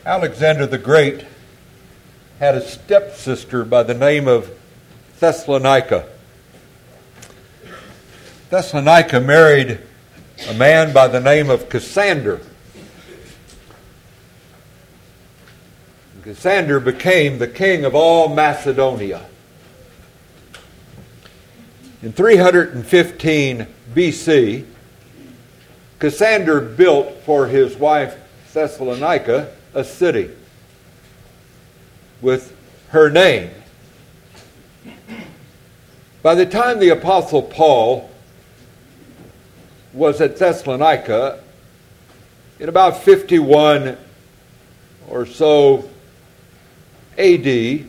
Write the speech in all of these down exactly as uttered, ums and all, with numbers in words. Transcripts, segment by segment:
Alexander the Great had a stepsister by the name of Thessalonica. Thessalonica married a man by the name of Cassander. Cassander became the king of all Macedonia. In three hundred fifteen B C, Cassander built for his wife Thessalonica a city with her name. By the time the Apostle Paul was at Thessalonica, in about fifty-one or so A D,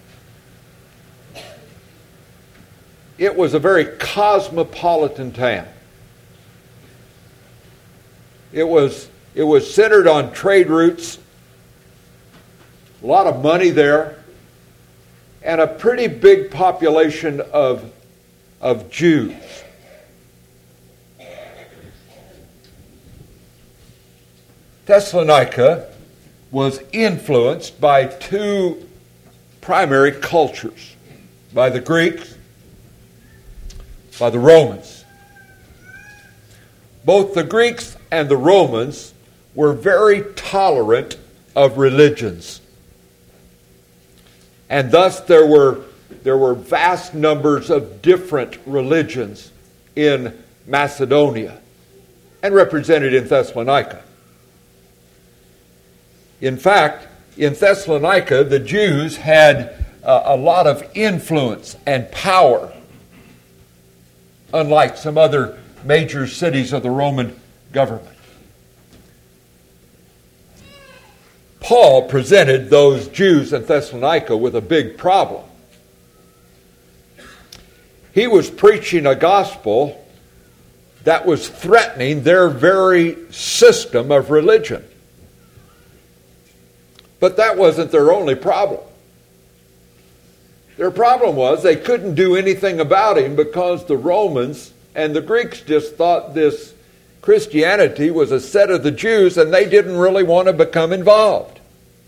it was a very cosmopolitan town. It was, it was centered on trade routes, a lot of money there, and a pretty big population of, of Jews. Thessalonica was influenced by two primary cultures, by the Greeks, by the Romans. Both the Greeks and the Romans were very tolerant of religions. And thus there were, there were vast numbers of different religions in Macedonia and represented in Thessalonica. In fact, in Thessalonica, the Jews had uh, a lot of influence and power, unlike some other major cities of the Roman government. Paul presented those Jews in Thessalonica with a big problem. He was preaching a gospel that was threatening their very system of religion. But that wasn't their only problem. Their problem was they couldn't do anything about him because the Romans and the Greeks just thought this Christianity was a set of the Jews and they didn't really want to become involved.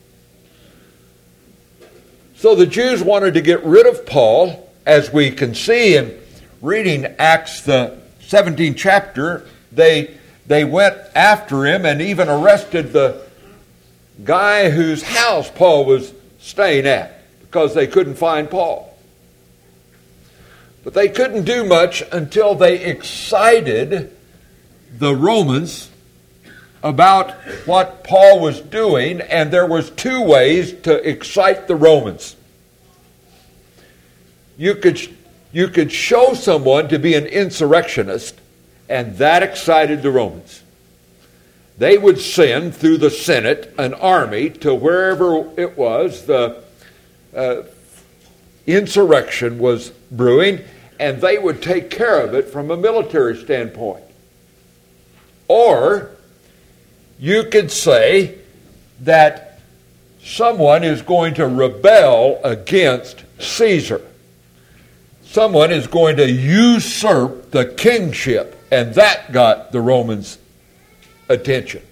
So the Jews wanted to get rid of Paul, as we can see in reading Acts the seventeenth chapter. They, they went after him and even arrested the guy whose house Paul was staying at because they couldn't find Paul. But they couldn't do much until they excited the Romans about what Paul was doing, and there was two ways to excite the Romans. You could, you could show someone to be an insurrectionist, and that excited the Romans. They would send through the Senate an army to wherever it was the uh, insurrection was brewing, and they would take care of it from a military standpoint. Or you could say that someone is going to rebel against Caesar. Someone is going to usurp the kingship, and that got the Romans' attention.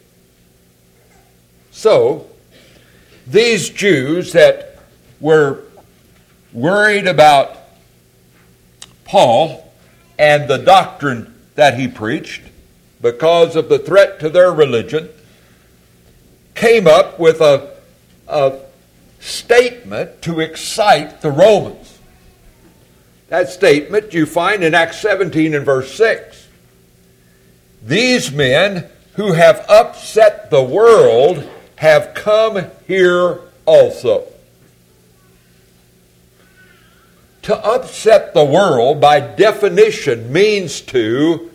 So, these Jews that were worried about Paul and the doctrine that he preached because of the threat to their religion came up with a, a statement to excite the Romans. That statement you find in Acts seventeen and verse six. These men who have upset the world have come here also. To upset the world, by definition, means to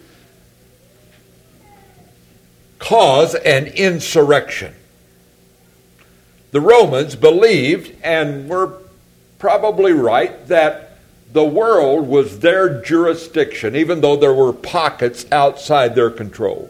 cause an insurrection. The Romans believed, and were probably right, that the world was their jurisdiction, even though there were pockets outside their control.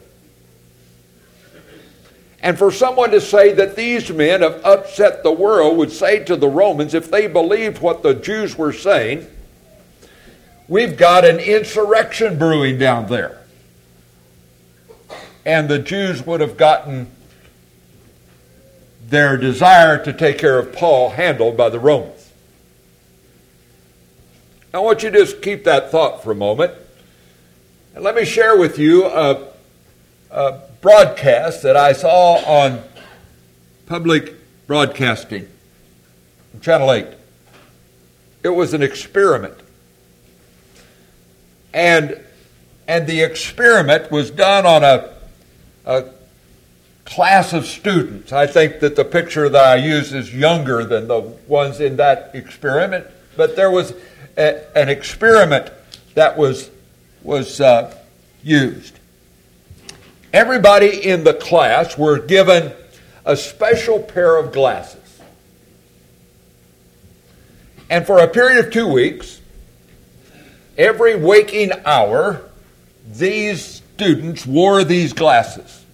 And for someone to say that these men have upset the world would say to the Romans, if they believed what the Jews were saying, we've got an insurrection brewing down there. And the Jews would have gotten their desire to take care of Paul handled by the Romans. I want you to just keep that thought for a moment. And let me share with you a, a broadcast that I saw on public broadcasting, Channel eight. It was an experiment. And, and the experiment was done on a, a class of students. I think that the picture that I use is younger than the ones in that experiment, but there was a, an experiment that was, was uh, used. Everybody in the class were given a special pair of glasses. And for a period of two weeks, every waking hour, these students wore these glasses.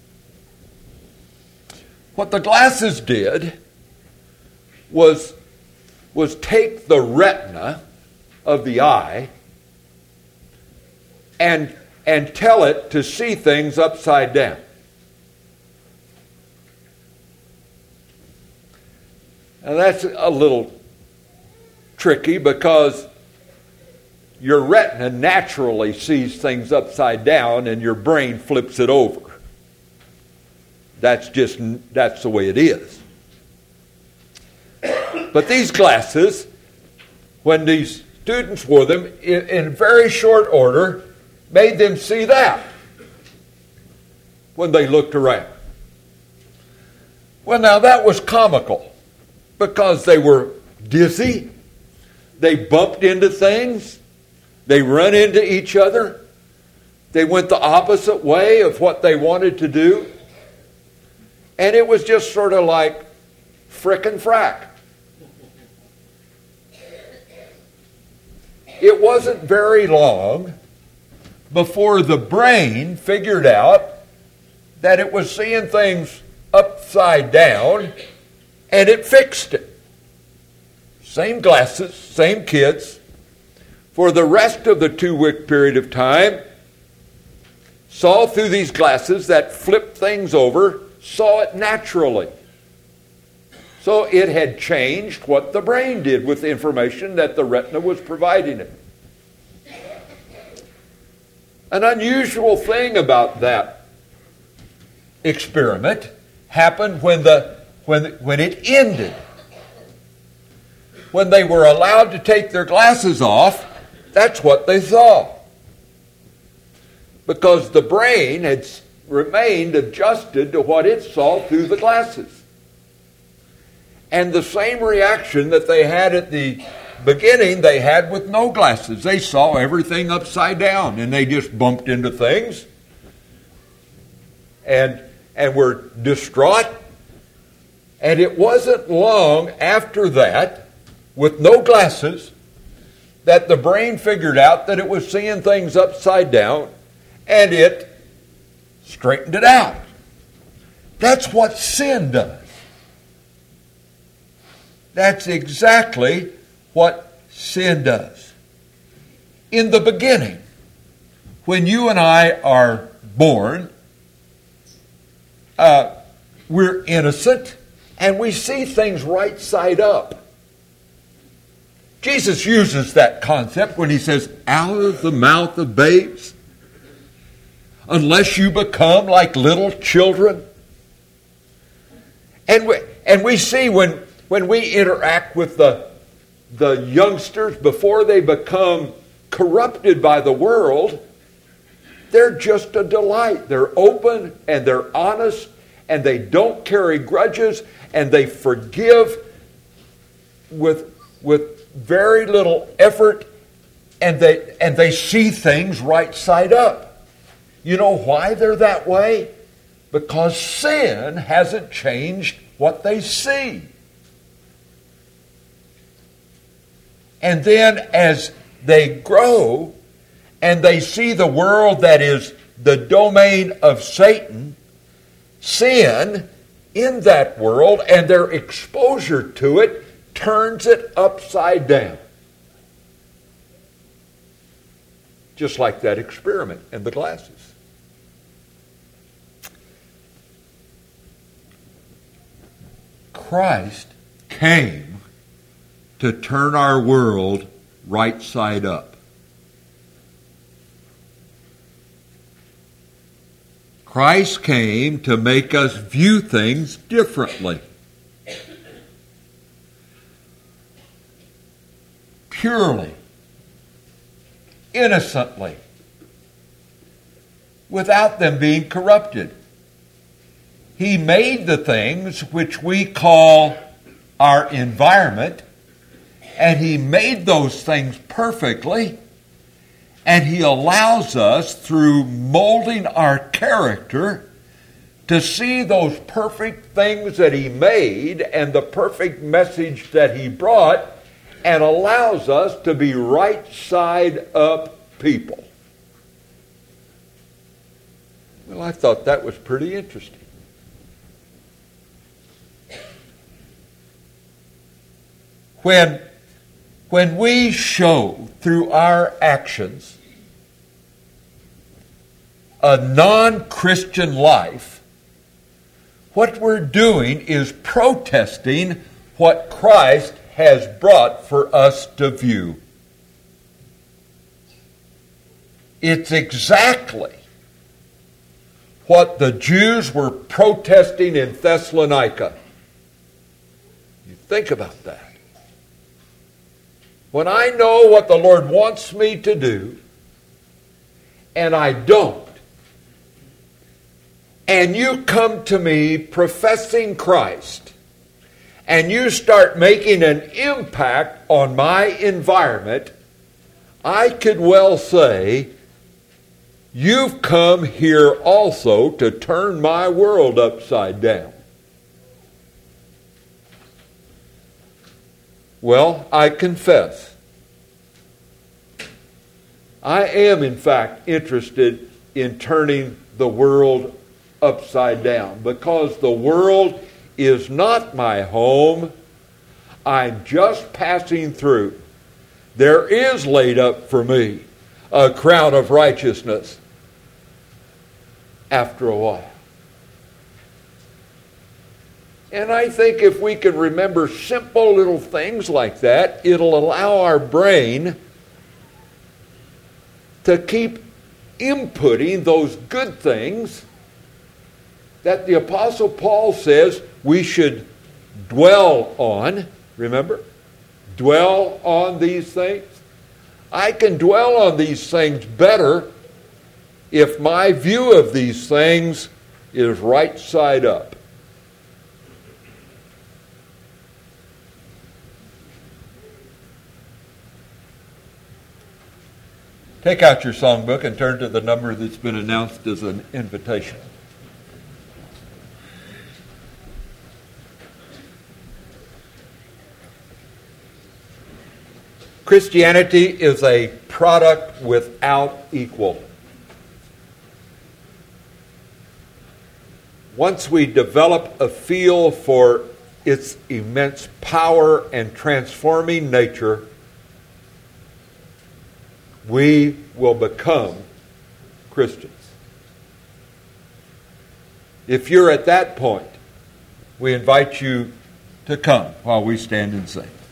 What the glasses did was, was take the retina of the eye and, and tell it to see things upside down. Now that's a little tricky because your retina naturally sees things upside down and your brain flips it over. That's just, that's the way it is. But these glasses, when these students wore them, in, in very short order, made them see that when they looked around. Well, now that was comical because they were dizzy. They bumped into things. They run into each other. They went the opposite way of what they wanted to do. And it was just sort of like frickin' frack. It wasn't very long before the brain figured out that it was seeing things upside down, and it fixed it. Same glasses, same kids. For the rest of the two-week period of time, saw through these glasses that flipped things over, saw it naturally. So it had changed what the brain did with the information that the retina was providing it. An unusual thing about that experiment happened when the when when it ended. When they were allowed to take their glasses off, that's what they saw. Because the brain had remained adjusted to what it saw through the glasses. And the same reaction that they had at the beginning, they had with no glasses. They saw everything upside down, and they just bumped into things and, and were distraught. And it wasn't long after that, with no glasses, that the brain figured out that it was seeing things upside down, and it straightened it out. That's what sin does. That's exactly what sin does. In the beginning, when you and I are born, uh, we're innocent, and we see things right side up. Jesus uses that concept when he says, out of the mouth of babes, unless you become like little children. And we, and we see when, when we interact with the, the youngsters before they become corrupted by the world, they're just a delight. They're open and they're honest and they don't carry grudges and they forgive with, with very little effort, and they and they see things right side up. You know why they're that way? Because sin hasn't changed what they see. And then as they grow and they see the world that is the domain of Satan, sin in that world and their exposure to it turns it upside down. Just like that experiment in the glasses. Christ came to turn our world right side up. Christ came to make us view things differently. Purely, innocently, without them being corrupted. He made the things which we call our environment, and He made those things perfectly, and He allows us, through molding our character, to see those perfect things that He made and the perfect message that He brought, and allows us to be right side up people. Well, I thought that was pretty interesting. When, when we show through our actions a non-Christian life, what we're doing is protesting what Christ has brought for us to view. It's exactly what the Jews were protesting in Thessalonica. You think about that. When I know what the Lord wants me to do, and I don't, and you come to me professing Christ, and you start making an impact on my environment, I could well say, you've come here also to turn my world upside down. Well, I confess, I am in fact interested in turning the world upside down, because the world is not my home. I'm just passing through. There is laid up for me a crown of righteousness after a while. And I think if we can remember simple little things like that, it'll allow our brain to keep inputting those good things that the Apostle Paul says we should dwell on. Remember? Dwell on these things. I can dwell on these things better if my view of these things is right side up. Take out your songbook and turn to the number that's been announced as an invitation. Christianity is a product without equal. Once we develop a feel for its immense power and transforming nature, we will become Christians. If you're at that point, we invite you to come while we stand and sing.